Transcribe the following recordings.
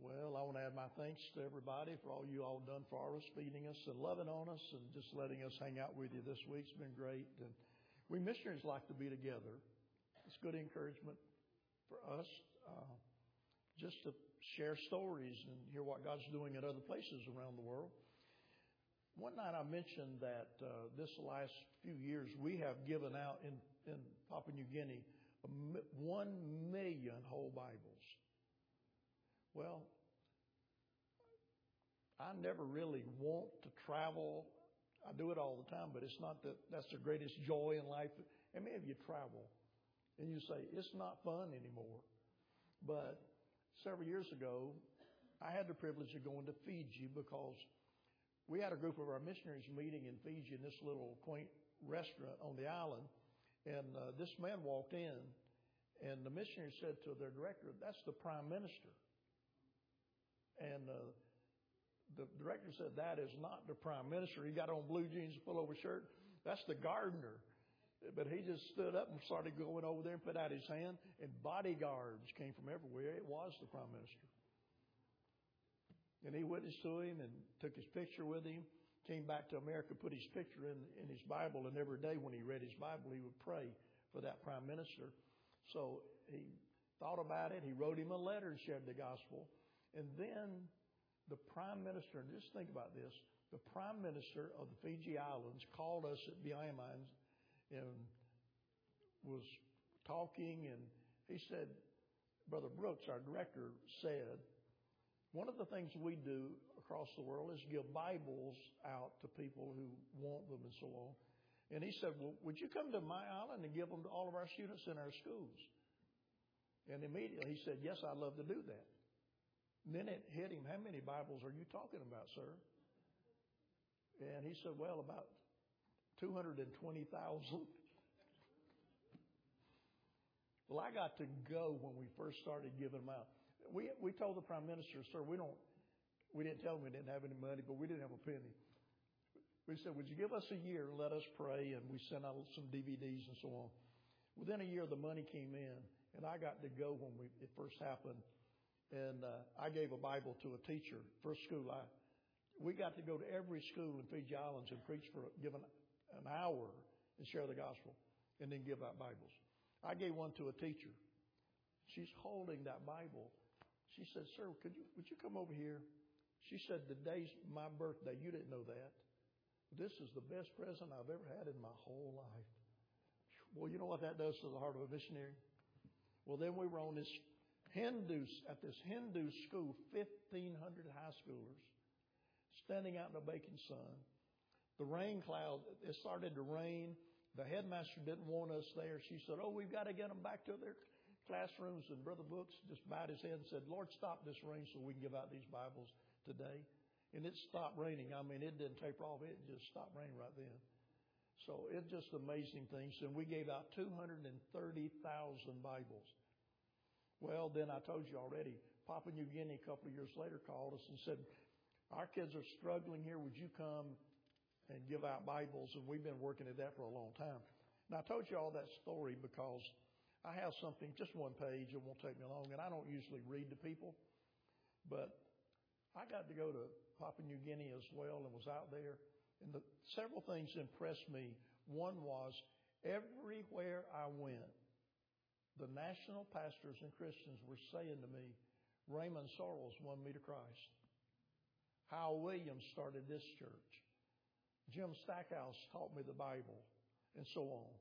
Well, I want to add my thanks to everybody for all you all done for us, feeding us and loving on us and just letting us hang out with you this week. It's been great. And we missionaries like to be together. It's good encouragement for us just to share stories and hear what God's doing at other places around the world. One night I mentioned that this last few years we have given out in Papua New Guinea 1 million whole Bibles. Well, I never really want to travel. I do it all the time, but it's not that's the greatest joy in life. And many of you travel and you say, it's not fun anymore. But several years ago, I had the privilege of going to Fiji because we had a group of our missionaries meeting in Fiji in this little quaint restaurant on the island. And this man walked in and the missionary said to their director, that's the Prime Minister. And the director said, that is not the Prime Minister. He got on blue jeans and pullover shirt. That's the gardener. But he just stood up and started going over there and put out his hand. And bodyguards came from everywhere. It was the Prime Minister. And he witnessed to him and took his picture with him. Came back to America, put his picture in his Bible. And every day when he read his Bible, he would pray for that Prime Minister. So he thought about it. He wrote him a letter and shared the gospel. And then the Prime Minister, and just think about this, the Prime Minister of the Fiji Islands called us at BIMI and was talking, and he said, Brother Brooks, our director, said, one of the things we do across the world is give Bibles out to people who want them and so on. And he said, well, would you come to my island and give them to all of our students in our schools? And immediately he said, yes, I'd love to do that. And then it hit him, how many Bibles are you talking about, sir? And he said, well, about 220,000. Well, I got to go when we first started giving them out. We told the Prime Minister, sir, we didn't tell him we didn't have any money, but we didn't have a penny. We said, would you give us a year and let us pray? And we sent out some DVDs and so on. Within a year, the money came in, and I got to go when it first happened. And I gave a Bible to a teacher, first school. We got to go to every school in Fiji Islands and preach give an hour and share the gospel and then give out Bibles. I gave one to a teacher. She's holding that Bible. She said, sir, would you come over here? She said, today's my birthday. You didn't know that. This is the best present I've ever had in my whole life. Well, you know what that does to the heart of a missionary? Well, then we were on this at this Hindu school, 1,500 high schoolers, standing out in the baking sun. The rain cloud, it started to rain. The headmaster didn't want us there. She said, oh, we've got to get them back to their classrooms. And Brother Brooks just bowed his head and said, Lord, stop this rain so we can give out these Bibles today. And it stopped raining. I mean, it didn't taper off. It just stopped raining right then. So it's just amazing things. And we gave out 230,000 Bibles. Well, then I told you already, Papua New Guinea a couple of years later called us and said, our kids are struggling here. Would you come and give out Bibles? And we've been working at that for a long time. Now, I told you all that story because I have something, just one page. It won't take me long. And I don't usually read to people. But I got to go to Papua New Guinea as well and was out there. And several things impressed me. One was everywhere I went, the national pastors and Christians were saying to me, Raymond Sorrells won me to Christ. Hal Williams started this church. Jim Stackhouse taught me the Bible, and so on.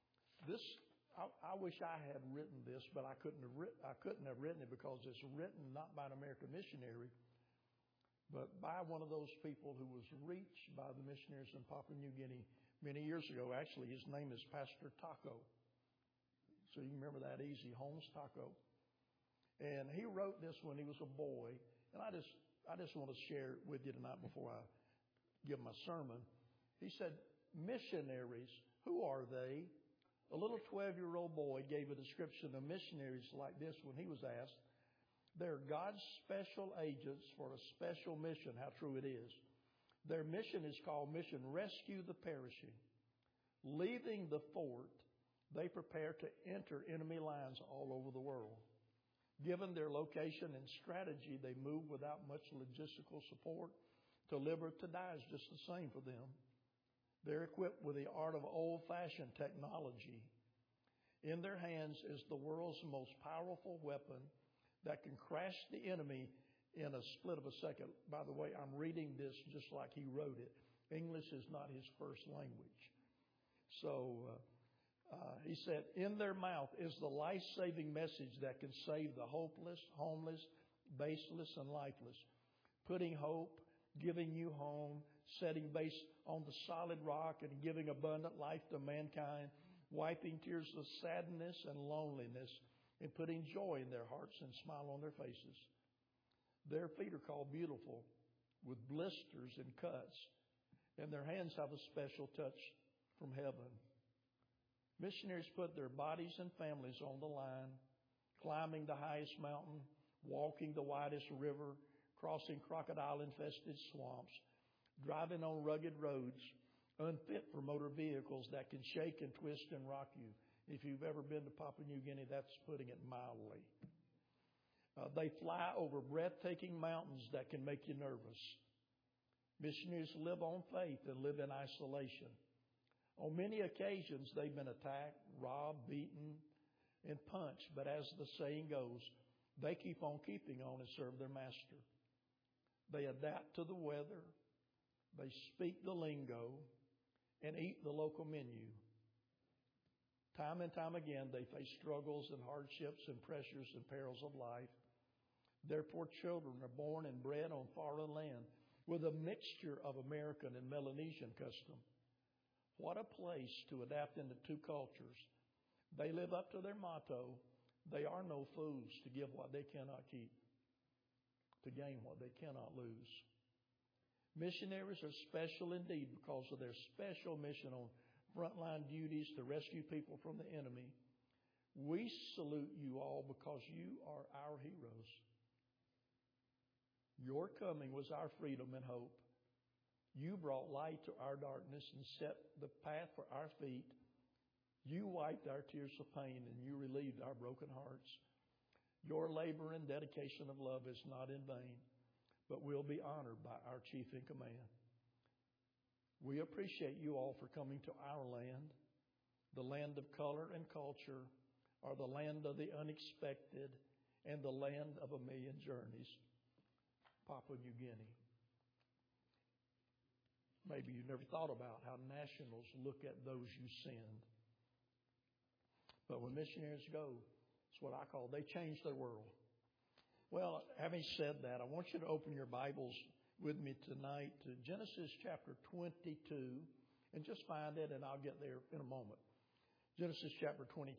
I wish I had written this, but I couldn't have written it because it's written not by an American missionary, but by one of those people who was reached by the missionaries in Papua New Guinea many years ago. Actually, his name is Pastor Taco. So you can remember that easy, Holmes Taco. And he wrote this when he was a boy. And I just want to share it with you tonight before I give my sermon. He said, missionaries, who are they? A little 12-year-old boy gave a description of missionaries like this when he was asked. They're God's special agents for a special mission. How true it is. Their mission is called Mission Rescue the Perishing. Leaving the fort, they prepare to enter enemy lines all over the world. Given their location and strategy, they move without much logistical support. To live or to die is just the same for them. They're equipped with the art of old-fashioned technology. In their hands is the world's most powerful weapon that can crash the enemy in a split of a second. By the way, I'm reading this just like he wrote it. English is not his first language. So he said, in their mouth is the life-saving message that can save the hopeless, homeless, baseless, and lifeless. Putting hope, giving you home, setting base on the solid rock, and giving abundant life to mankind, wiping tears of sadness and loneliness, and putting joy in their hearts and smile on their faces. Their feet are called beautiful, with blisters and cuts, and their hands have a special touch from heaven. Missionaries put their bodies and families on the line, climbing the highest mountain, walking the widest river, crossing crocodile-infested swamps, driving on rugged roads, unfit for motor vehicles that can shake and twist and rock you. If you've ever been to Papua New Guinea, that's putting it mildly. They fly over breathtaking mountains that can make you nervous. Missionaries live on faith and live in isolation. On many occasions, they've been attacked, robbed, beaten, and punched. But as the saying goes, they keep on keeping on and serve their master. They adapt to the weather. They speak the lingo and eat the local menu. Time and time again, they face struggles and hardships and pressures and perils of life. Their poor children are born and bred on foreign land with a mixture of American and Melanesian custom. What a place to adapt into two cultures. They live up to their motto, they are no fools to give what they cannot keep, to gain what they cannot lose. Missionaries are special indeed because of their special mission on frontline duties to rescue people from the enemy. We salute you all because you are our heroes. Your coming was our freedom and hope. You brought light to our darkness and set the path for our feet. You wiped our tears of pain and you relieved our broken hearts. Your labor and dedication of love is not in vain, but will be honored by our chief in command. We appreciate you all for coming to our land, the land of color and culture, or the land of the unexpected, and the land of a million journeys, Papua New Guinea. Maybe you never thought about how nationals look at those you send. But when missionaries go, it's what I call, they change their world. Well, having said that, I want you to open your Bibles with me tonight to Genesis chapter 22, and just find it, and I'll get there in a moment. Genesis chapter 22.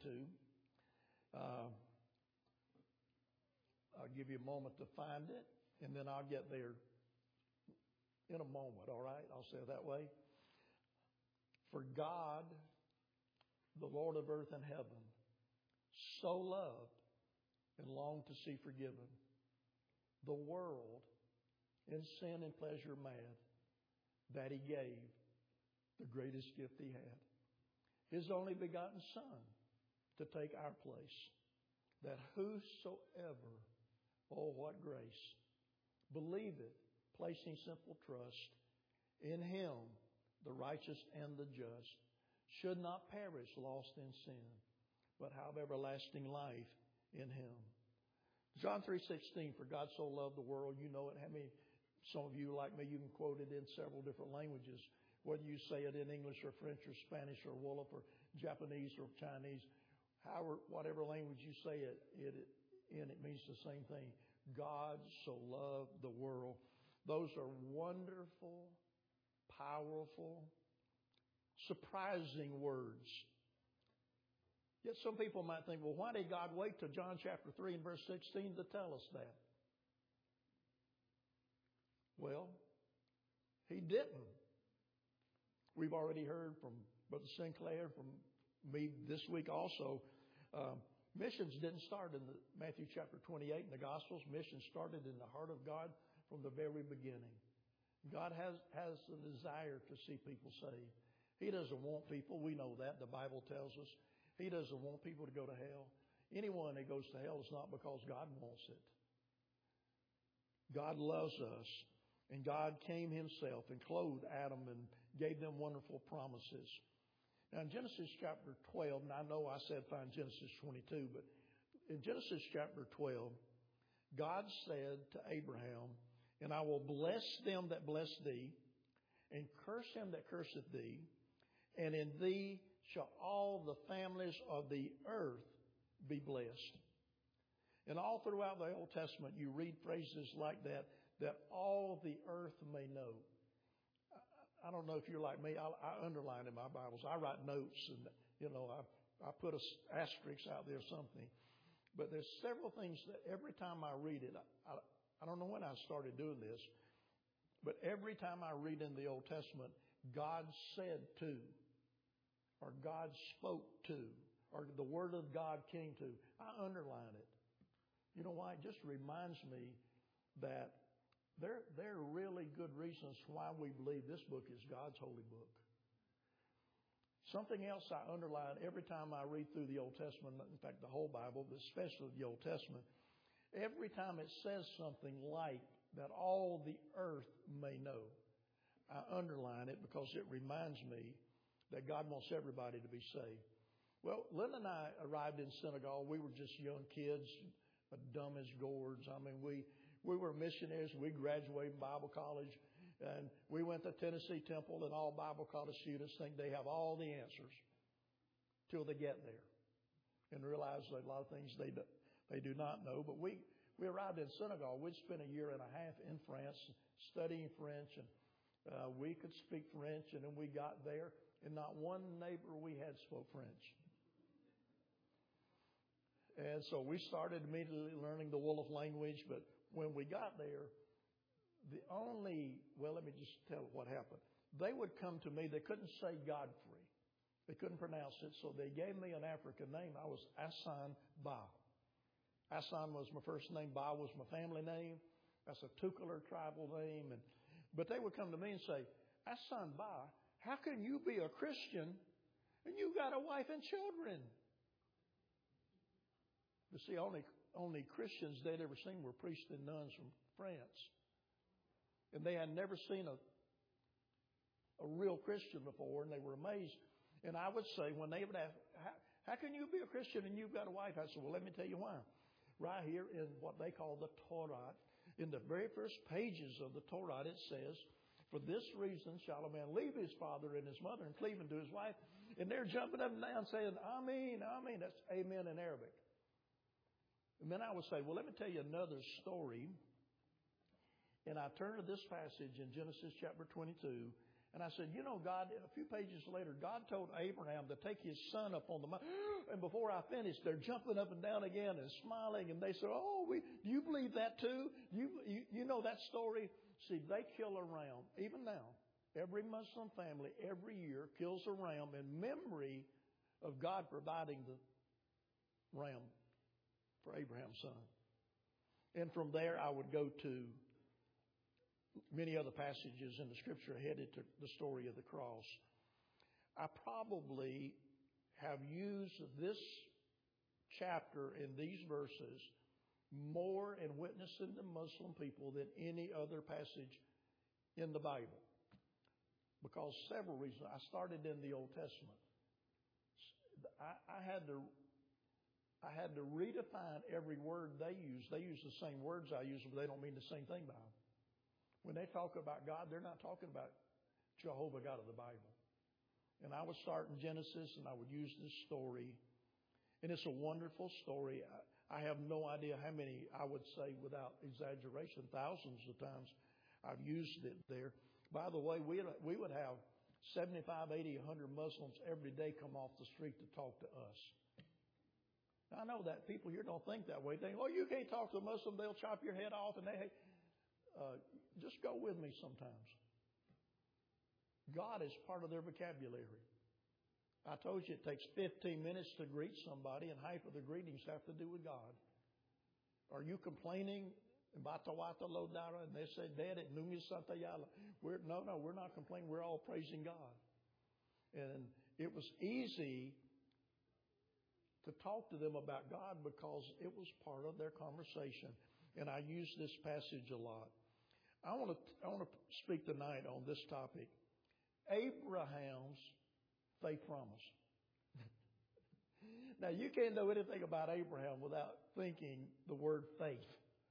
I'll give you a moment to find it, and then I'll get there in a moment, all right? I'll say it that way. For God, the Lord of earth and heaven, so loved and longed to see forgiven the world in sin and pleasure mad, that He gave the greatest gift He had, His only begotten Son, to take our place, that whosoever, oh what grace, believeth, placing simple trust in Him, the righteous and the just, should not perish lost in sin, but have everlasting life in Him. John 3:16, for God so loved the world, you know it. How many, some of you like me, you can quote it in several different languages, whether you say it in English or French or Spanish or Wolof or Japanese or Chinese, however, whatever language you say it means the same thing. God so loved the world. Those are wonderful, powerful, surprising words. Yet some people might think, well, why did God wait till John chapter 3 and verse 16 to tell us that? Well, He didn't. We've already heard from Brother Sinclair, from me this week also. Missions didn't start in Matthew chapter 28 in the Gospels. Missions started in the heart of God from the very beginning. God has a desire to see people saved. He doesn't want people, we know that, the Bible tells us. He doesn't want people to go to hell. anyone that goes to hell is not because God wants it. God loves us, and God came himself and clothed Adam and gave them wonderful promises. Now in Genesis chapter 12, and I know I said find Genesis 22, but in Genesis chapter 12, God said to Abraham, and I will bless them that bless thee, and curse him that curseth thee, and in thee shall all the families of the earth be blessed. And all throughout the Old Testament, you read phrases like that all the earth may know. I don't know if you're like me. I underline in my Bibles. I write notes, and I put an asterisk out there or something. But there's several things that every time I read it, I don't know when I started doing this, but every time I read in the Old Testament, God said to, or God spoke to, or the Word of God came to, I underline it. You know why? It just reminds me that there are really good reasons why we believe this book is God's holy book. Something else I underline every time I read through the Old Testament, in fact, the whole Bible, but especially the Old Testament, every time it says something like that all the earth may know, I underline it because it reminds me that God wants everybody to be saved. Well, Lynn and I arrived in Senegal. We were just young kids, dumb as gourds. I mean, we were missionaries. We graduated from Bible college, and we went to Tennessee Temple, and all Bible college students think they have all the answers till they get there and realize that a lot of things they do not know. But we arrived in Senegal. We'd spent a year and a half in France studying French, and we could speak French, and then we got there, and not one neighbor we had spoke French. And so we started immediately learning the Wolof language, but when we got there, let me just tell what happened. They would come to me, they couldn't say Godfrey. They couldn't pronounce it, so they gave me an African name. I was Hassan Ba. Hassan was my first name, Ba was my family name. That's a Tukular tribal name. But they would come to me and say, Hassan Ba, how can you be a Christian and you got a wife and children? But see, only Christians they'd ever seen were priests and nuns from France. And they had never seen a real Christian before, and they were amazed. And I would say, when they would ask, how can you be a Christian and you've got a wife? I said, well, let me tell you why. Right here in what they call the Torah, in the very first pages of the Torah, it says, for this reason shall a man leave his father and his mother and cleave unto his wife. And they're jumping up and down saying, Amen, Amen. That's amen in Arabic. And then I would say, well, let me tell you another story. And I turned to this passage in Genesis chapter 22. And I said, God, a few pages later, God told Abraham to take his son up on the mountain. And before I finished, they're jumping up and down again and smiling. And they said, do you believe that too? You know that story? See, they kill a ram. Even now, every Muslim family every year kills a ram in memory of God providing the ram for Abraham's son. And from there, I would go to many other passages in the Scripture headed to the story of the cross. I probably have used this chapter in these verses more in witnessing to Muslim people than any other passage in the Bible. Because several reasons. I started in the Old Testament. I had to redefine every word they use. They use the same words I use, but they don't mean the same thing by them. When they talk about God, they're not talking about Jehovah God of the Bible. And I would start in Genesis, and I would use this story. And it's a wonderful story. I have no idea how many, I would say without exaggeration, thousands of times I've used it there. By the way, we would have 75, 80, 100 Muslims every day come off the street to talk to us. Now, I know that people here don't think that way. They think, you can't talk to a Muslim. They'll chop your head off. And just go with me sometimes. God is part of their vocabulary. I told you it takes 15 minutes to greet somebody, and half of the greetings have to do with God. Are you complaining? And they say, Dad, we're not complaining. We're all praising God. And it was easy to talk to them about God because it was part of their conversation. And I use this passage a lot. I want to speak tonight on this topic. Abraham's faith promise. Now, you can't know anything about Abraham without thinking the word faith.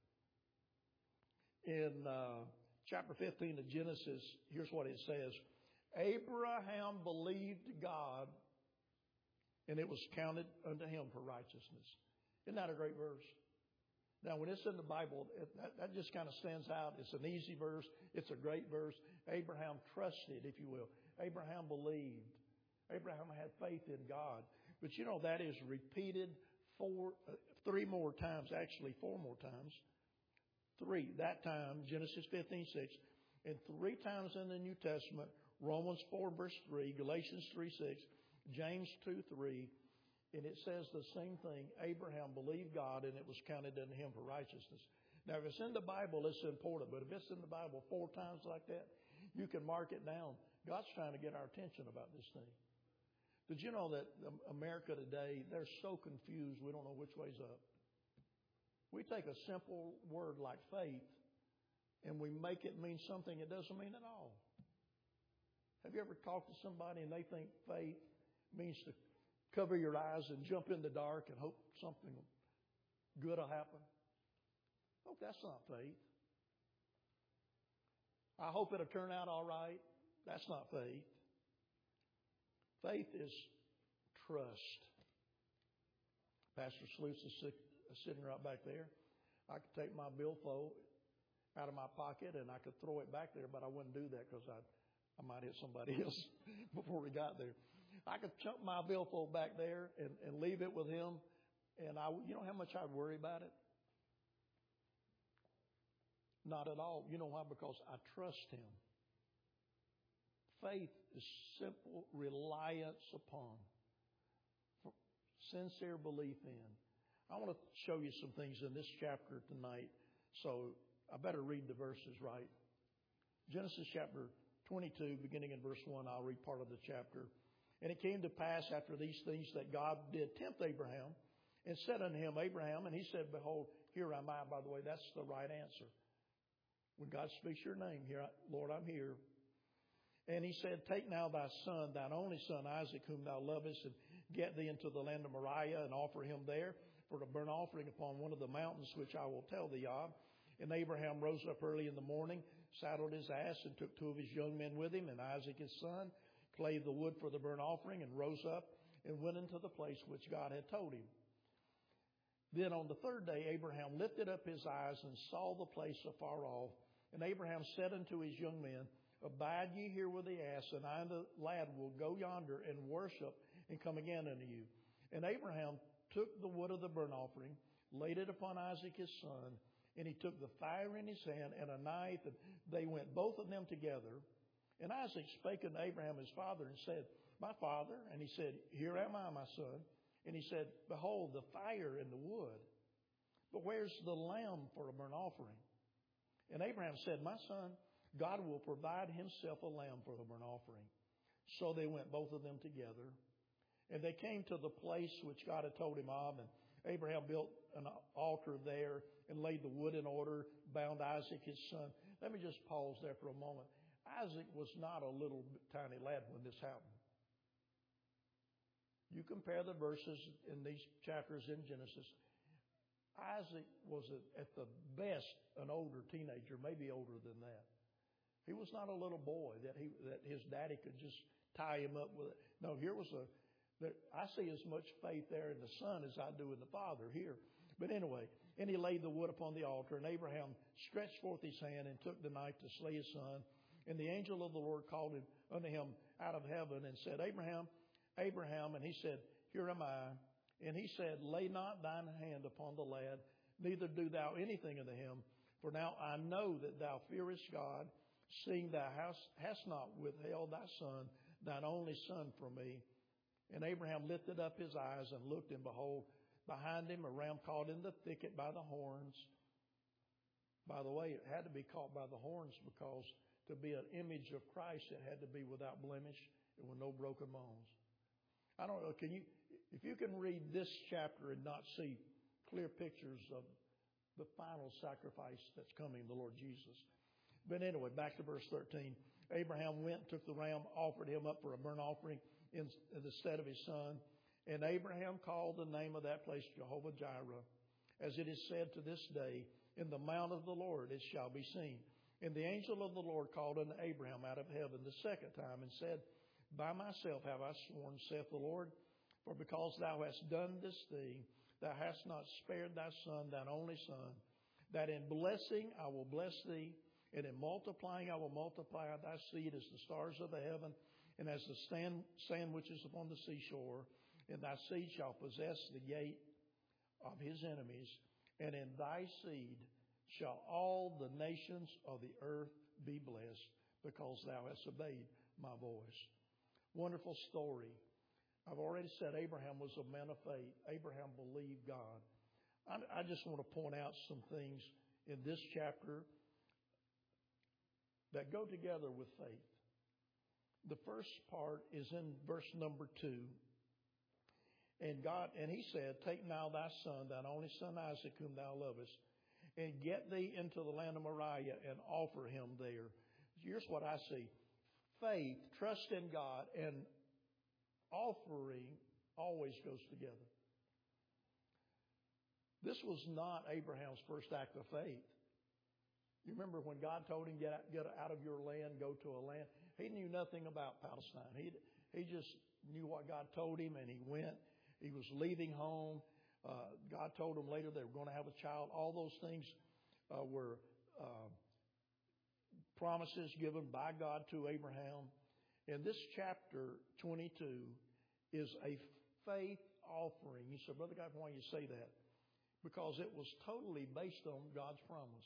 In chapter 15 of Genesis, here's what it says. Abraham believed God, and it was counted unto him for righteousness. Isn't that a great verse? Now, when it's in the Bible, that just kind of stands out. It's an easy verse. It's a great verse. Abraham trusted, if you will. Abraham believed. Abraham had faith in God. But you know, that is repeated three more times, actually 4 more times. 3, that time, Genesis 15:6, and 3 times in the New Testament, Romans 4 verse 3, Galatians 3:6, James 2:3, and it says the same thing. Abraham believed God, and it was counted unto him for righteousness. Now, if it's in the Bible, it's important. But if it's in the Bible 4 times like that, you can mark it down. God's trying to get our attention about this thing. Did you know that America today, they're so confused, we don't know which way's up? We take a simple word like faith, and we make it mean something it doesn't mean at all. Have you ever talked to somebody and they think faith means to cover your eyes and jump in the dark and hope something good will happen? Oh, that's not faith. I hope it'll turn out all right. That's not faith. Faith is trust. Pastor Sluice is sitting right back there. I could take my billfold out of my pocket and I could throw it back there, but I wouldn't do that because I might hit somebody else before we got there. I could chunk my billfold back there and leave it with him, and you know how much I'd worry about it? Not at all. You know why? Because I trust him. Faith is simple reliance upon, sincere belief in. I want to show you some things in this chapter tonight, so I better read the verses right. Genesis chapter 22, beginning in verse 1, I'll read part of the chapter. And it came to pass after these things that God did tempt Abraham and said unto him, Abraham, and he said, Behold, here am I. By the way, that's the right answer. When God speaks your name, here, Lord, I'm here. And he said, Take now thy son, thine only son Isaac, whom thou lovest, and get thee into the land of Moriah, and offer him there for a burnt offering upon one of the mountains which I will tell thee of. And Abraham rose up early in the morning, saddled his ass, and took 2 of his young men with him, and Isaac his son, clave the wood for the burnt offering, and rose up and went into the place which God had told him. Then on the 3rd day Abraham lifted up his eyes and saw the place afar off. And Abraham said unto his young men, Abide ye here with the ass, and I and the lad will go yonder and worship and come again unto you. And Abraham took the wood of the burnt offering, laid it upon Isaac his son, and he took the fire in his hand and a knife, and they went both of them together. And Isaac spake unto Abraham his father and said, My father. And he said, Here am I, my son. And he said, Behold, the fire and the wood, but where's the lamb for a burnt offering? And Abraham said, My son, God will provide himself a lamb for the burnt offering. So they went both of them together. And they came to the place which God had told him of. And Abraham built an altar there and laid the wood in order, bound Isaac his son. Let me just pause there for a moment. Isaac was not a little tiny lad when this happened. You compare the verses in these chapters in Genesis. Isaac was at the best an older teenager, maybe older than that. He was not a little boy that his daddy could just tie him up with it. No, I see as much faith there in the son as I do in the father here. But anyway, and he laid the wood upon the altar, and Abraham stretched forth his hand and took the knife to slay his son. And the angel of the Lord called him unto him out of heaven and said, Abraham, Abraham. And he said, Here am I. And he said, Lay not thine hand upon the lad, neither do thou anything unto him. For now I know that thou fearest God, seeing thou hast not withheld thy son, thine only son, from me. And Abraham lifted up his eyes and looked, and behold, behind him a ram caught in the thicket by the horns. By the way, it had to be caught by the horns because to be an image of Christ, it had to be without blemish and with no broken bones. I don't know, If you can read this chapter and not see clear pictures of the final sacrifice that's coming, the Lord Jesus. But anyway, back to verse 13. Abraham went and took the ram, offered him up for a burnt offering in the stead of his son. And Abraham called the name of that place Jehovah Jireh. As it is said to this day, in the mount of the Lord it shall be seen. And the angel of the Lord called unto Abraham out of heaven the second time and said, By myself have I sworn, saith the Lord, for because thou hast done this thing, thou hast not spared thy son, thine only son, that in blessing I will bless thee, and in multiplying I will multiply thy seed as the stars of the heaven, and as the sand which is upon the seashore. And thy seed shall possess the gate of his enemies, and in thy seed shall all the nations of the earth be blessed, because thou hast obeyed my voice. Wonderful story. I've already said Abraham was a man of faith. Abraham believed God. I just want to point out some things in this chapter that go together with faith. The first part is in verse number 2. And he said, Take now thy son, thine only son Isaac, whom thou lovest, and get thee into the land of Moriah and offer him there. Here's what I see. Faith, trust in God, and offering always goes together. This was not Abraham's first act of faith. You remember when God told him, get out of your land, go to a land. He knew nothing about Palestine. He just knew what God told him, and he went. He was leaving home. God told him later they were going to have a child. All those things were promises given by God to Abraham. And this chapter 22 is a faith offering. You said, Brother God, why do you say that? Because it was totally based on God's promise.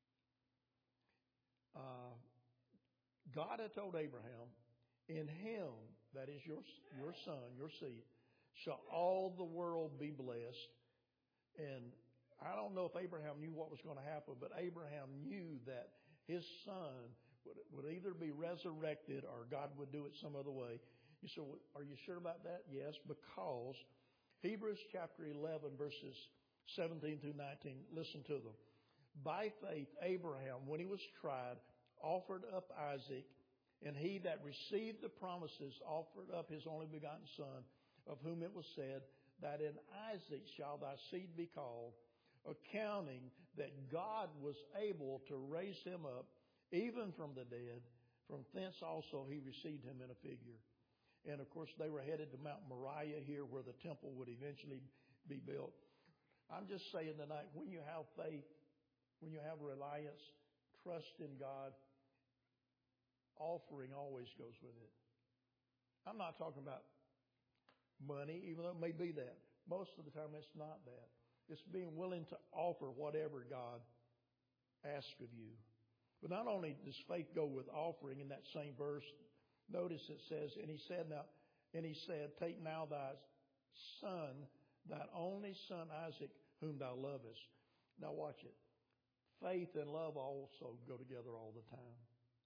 God had told Abraham, in him, that is your son, your seed, shall all the world be blessed. And I don't know if Abraham knew what was going to happen, but Abraham knew that his son would either be resurrected or God would do it some other way. You say, well, are you sure about that? Yes, because Hebrews chapter 11, verses 17 through 19, listen to them. By faith, Abraham, when he was tried, offered up Isaac, and he that received the promises offered up his only begotten son, of whom it was said, that in Isaac shall thy seed be called, accounting that God was able to raise him up, even from the dead. From thence also he received him in a figure. And of course, they were headed to Mount Moriah here, where the temple would eventually be built. I'm just saying tonight, when you have faith, when you have reliance, trust in God, offering always goes with it. I'm not talking about money, even though it may be that. Most of the time it's not that. It's being willing to offer whatever God asks of you. But not only does faith go with offering in that same verse, notice it says, and he said, Take now thy son, thine only son Isaac, whom thou lovest. Now watch it. Faith and love also go together all the time.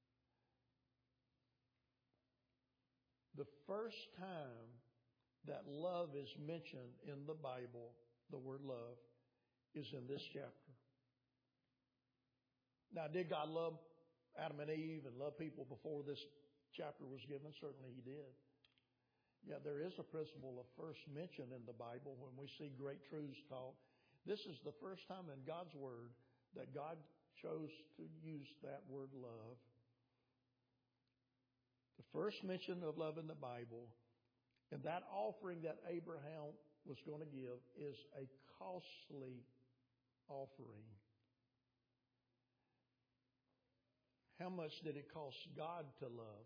The first time that love is mentioned in the Bible, the word love, is in this chapter. Now, did God love Adam and Eve and love people before this chapter was given? Certainly he did. Yeah, there is a principle of first mention in the Bible when we see great truths taught. This is the first time in God's Word that God chose to use that word love. The first mention of love in the Bible, and that offering that Abraham was going to give is a costly offering. How much did it cost God to love?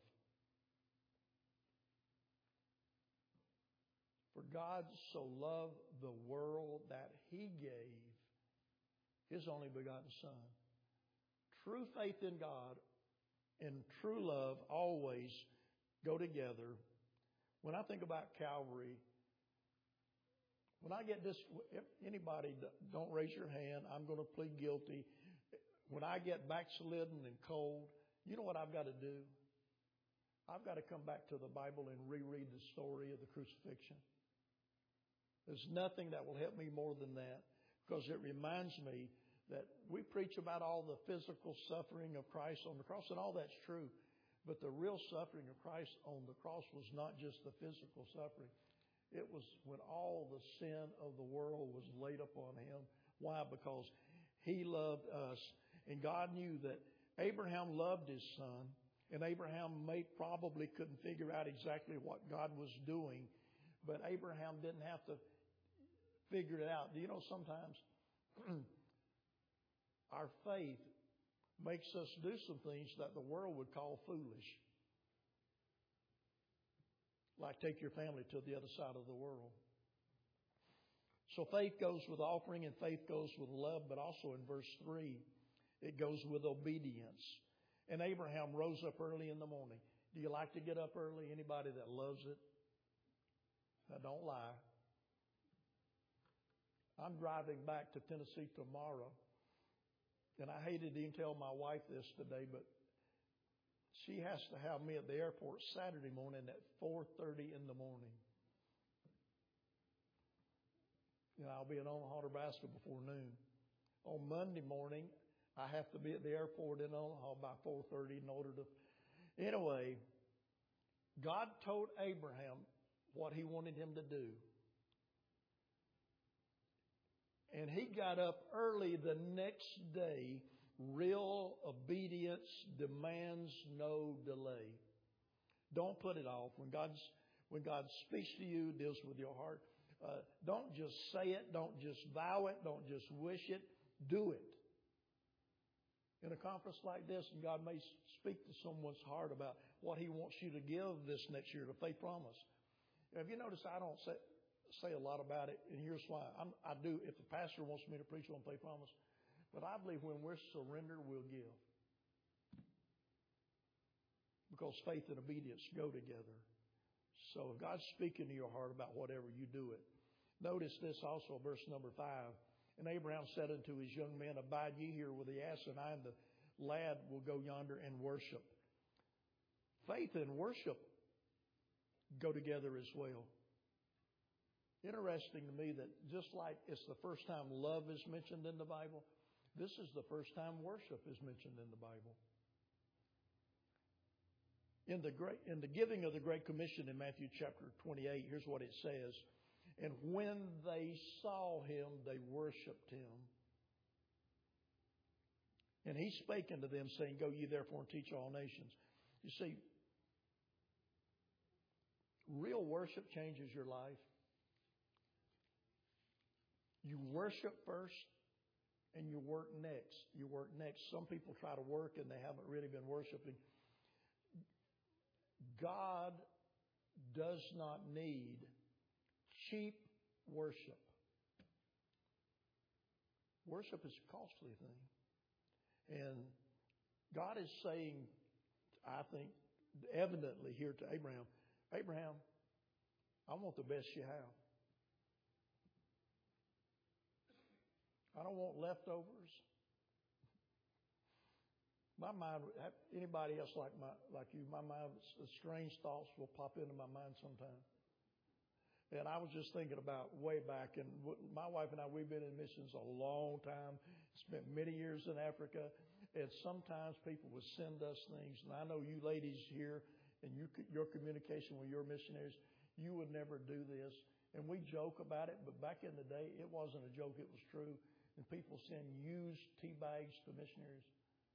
For God so loved the world that he gave his only begotten Son. True faith in God and true love always go together. When I think about Calvary, when I get this, if anybody, don't raise your hand, I'm going to plead guilty. When I get backslidden and cold, you know what I've got to do? I've got to come back to the Bible and reread the story of the crucifixion. There's nothing that will help me more than that, because it reminds me that we preach about all the physical suffering of Christ on the cross, and all that's true. But the real suffering of Christ on the cross was not just the physical suffering. It was when all the sin of the world was laid upon Him. Why? Because He loved us. And God knew that Abraham loved his son. And Abraham probably couldn't figure out exactly what God was doing. But Abraham didn't have to figure it out. Do you know sometimes our faith makes us do some things that the world would call foolish. Like take your family to the other side of the world. So faith goes with offering and faith goes with love, but also in verse 3, it goes with obedience. And Abraham rose up early in the morning. Do you like to get up early? Anybody that loves it? Now, don't lie. I'm driving back to Tennessee tomorrow. And I hated to even tell my wife this today, but she has to have me at the airport Saturday morning at 4:30 in the morning. You know, I'll be in Omaha, Nebraska before noon. On Monday morning, I have to be at the airport in Omaha by 4:30 in order to... Anyway, God told Abraham what He wanted him to do. And he got up early the next day. Real obedience demands no delay. Don't put it off. When God speaks to you, deals with your heart, don't just say it. Don't just vow it. Don't just wish it. Do it. In a conference like this, and God may speak to someone's heart about what He wants you to give this next year, the faith promise. Have you noticed I don't say a lot about it, and here's why. I do if the pastor wants me to preach on faith promise, but I believe when we're surrendered, we'll give. Because faith and obedience go together. So if God's speaking to your heart about whatever, you do it. Notice this also, verse number 5. And Abraham said unto his young men, Abide ye here with the ass, and I and the lad will go yonder and worship. Faith and worship go together as well. Interesting to me that just like it's the first time love is mentioned in the Bible, this is the first time worship is mentioned in the Bible. In the giving of the Great Commission in Matthew chapter 28, here's what it says. And when they saw Him, they worshiped Him. And He spake unto them, saying, Go ye therefore and teach all nations. You see, real worship changes your life. You worship first and you work next. You work next. Some people try to work and they haven't really been worshiping. God does not need cheap worship. Worship is a costly thing. And God is saying, I think, evidently here to Abraham, Abraham, I want the best you have. I don't want leftovers. My mind, anybody else like you, my mind, strange thoughts will pop into my mind sometimes. And I was just thinking about way back, and my wife and I, we've been in missions a long time, spent many years in Africa, and sometimes people would send us things, and I know you ladies here, and your communication with your missionaries, you would never do this. And we joke about it, but back in the day, it wasn't a joke, it was true. And people send used tea bags to missionaries.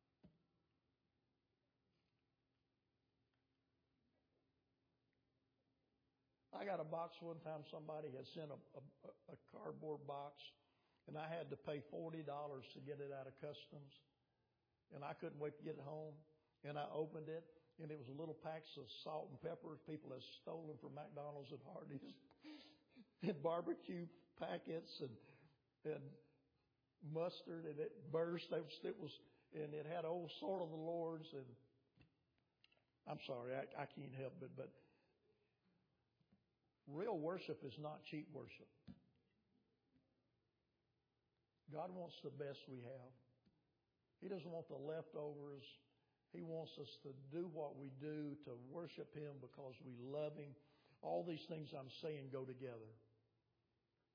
I got a box one time. Somebody had sent a cardboard box, and I had to pay $40 to get it out of customs. And I couldn't wait to get it home. And I opened it, and it was little packs of salt and pepper people had stolen from McDonald's and Hardee's, and barbecue packets and mustard, and it burst. And it had old Sword of the Lord's. And I'm sorry, I can't help it, but real worship is not cheap worship. God wants the best we have. He doesn't want the leftovers. He wants us to do what we do to worship Him because we love Him. All these things I'm saying go together.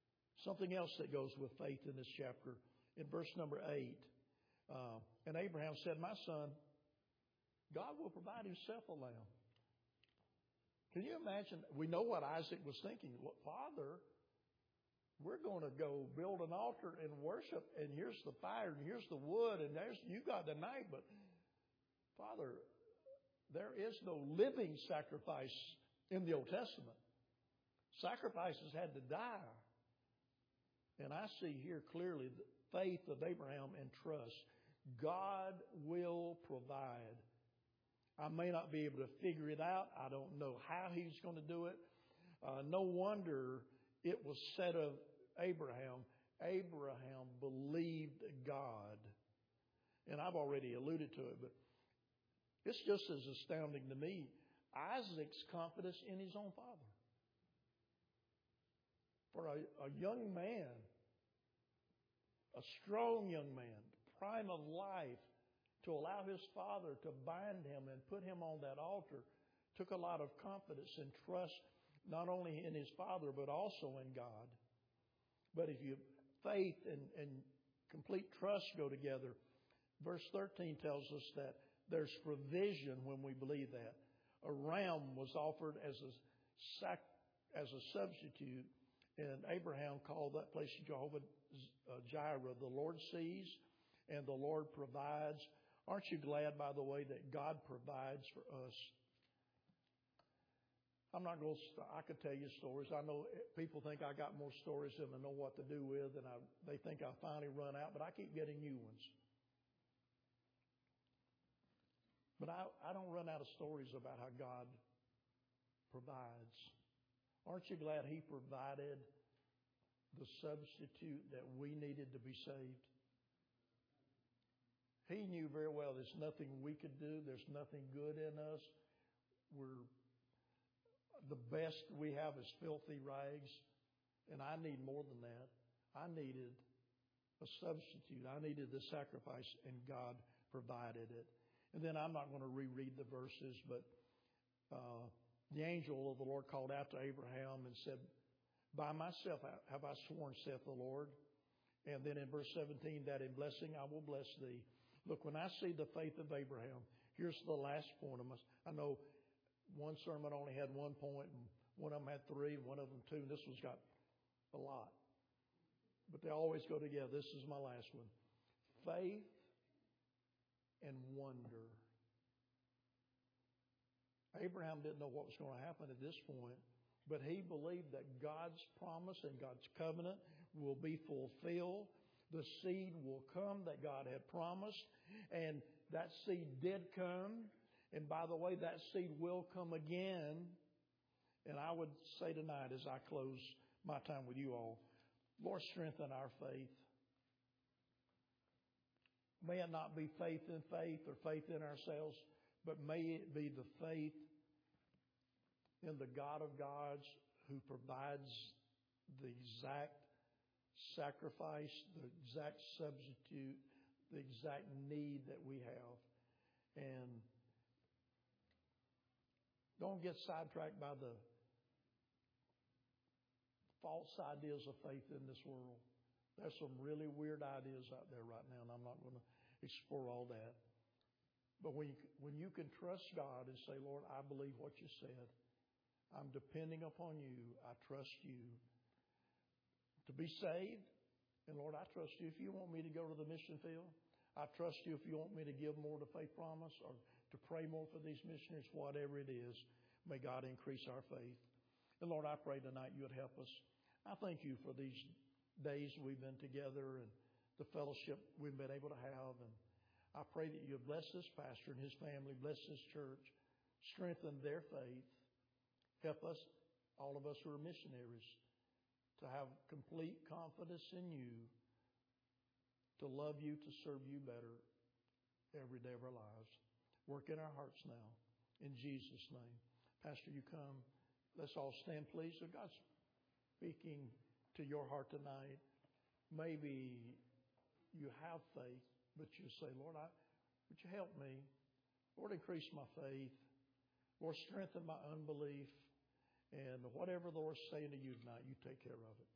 Something else that goes with faith in this chapter. In verse number 8, and Abraham said, my son, God will provide himself a lamb. Can you imagine? We know what Isaac was thinking. Father, we're going to go build an altar and worship, and here's the fire, and here's the wood, and you got the knife. But Father, there is no living sacrifice in the Old Testament. Sacrifices had to die. And I see here clearly the faith of Abraham and trust. God will provide. I may not be able to figure it out. I don't know how he's going to do it. No wonder it was said of Abraham, Abraham believed God. And I've already alluded to it, but it's just as astounding to me. Isaac's confidence in his own father. For a young man, a strong young man, prime of life, to allow his father to bind him and put him on that altar took a lot of confidence and trust, not only in his father, but also in God. But if you faith and complete trust go together, verse 13 tells us that there's provision when we believe that. A ram was offered as a substitute, and Abraham called that place Jehovah Jireh. The Lord sees and the Lord provides. Aren't you glad, by the way, that God provides for us? I'm not going to, I could tell you stories. I know people think I got more stories than I know what to do with, and they think I finally run out, but I keep getting new ones. But I don't run out of stories about how God provides. Aren't you glad He provided the substitute that we needed to be saved? He knew very well there's nothing we could do. There's nothing good in us. The best we have is filthy rags, and I need more than that. I needed a substitute. I needed the sacrifice, and God provided it. And then I'm not going to reread the verses, but the angel of the Lord called out to Abraham and said, by myself have I sworn, saith the Lord. And then in verse 17, that in blessing I will bless thee. Look, when I see the faith of Abraham, here's the last point. I know one sermon only had 1 point, and one of them had 3, and one of them 2, and this one's got a lot. But they always go together. This is my last one. Faith and wonder. Abraham didn't know what was going to happen at this point, but he believed that God's promise and God's covenant will be fulfilled. The seed will come that God had promised, and that seed did come. And by the way, that seed will come again. And I would say tonight as I close my time with you all, Lord, strengthen our faith. May it not be faith in faith or faith in ourselves, but may it be the faith in the God of gods who provides the exact sacrifice, the exact substitute, the exact need that we have. And don't get sidetracked by the false ideas of faith in this world. There's some really weird ideas out there right now, and I'm not going to explore all that. But when you can trust God and say, Lord, I believe what you said. I'm depending upon you. I trust you to be saved. And Lord, I trust you if you want me to go to the mission field. I trust you if you want me to give more to Faith Promise or to pray more for these missionaries, whatever it is. May God increase our faith. And Lord, I pray tonight you would help us. I thank you for these days we've been together and the fellowship we've been able to have. And I pray that you bless this pastor and his family, bless this church, strengthen their faith. Help us, all of us who are missionaries, to have complete confidence in you, to love you, to serve you better every day of our lives. Work in our hearts now. In Jesus' name. Pastor, you come. Let's all stand, please. So God's speaking to your heart tonight. Maybe you have faith, but you say, Lord, would you help me? Lord, increase my faith. Lord, strengthen my unbelief. And whatever the Lord's saying to you tonight, you take care of it.